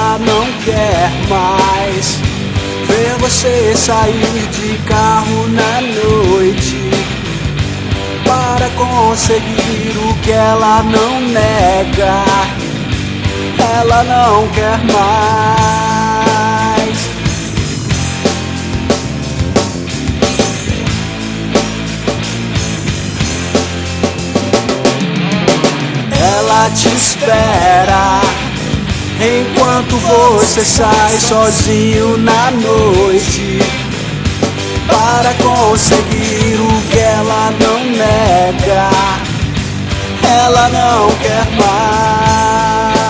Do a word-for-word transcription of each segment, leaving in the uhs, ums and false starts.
ela não quer mais ver você sair de carro na noite para conseguir o que ela não nega. Ela não quer mais. Ela te espera enquanto você sai sozinho na noite para conseguir o que ela não nega. Ela não quer mais.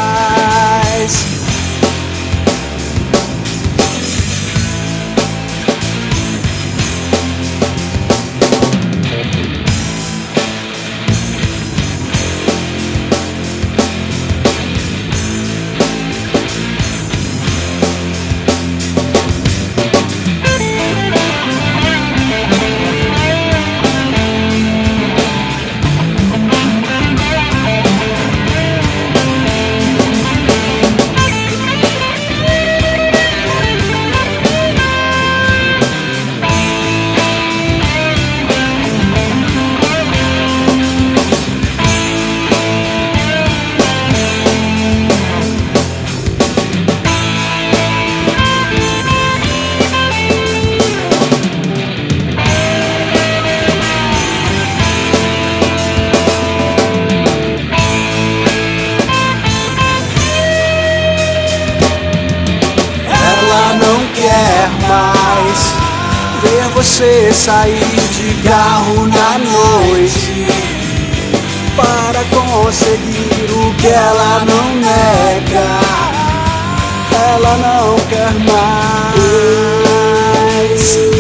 Mais ver você sair de carro na noite para conseguir o que ela não nega. Ela não quer mais.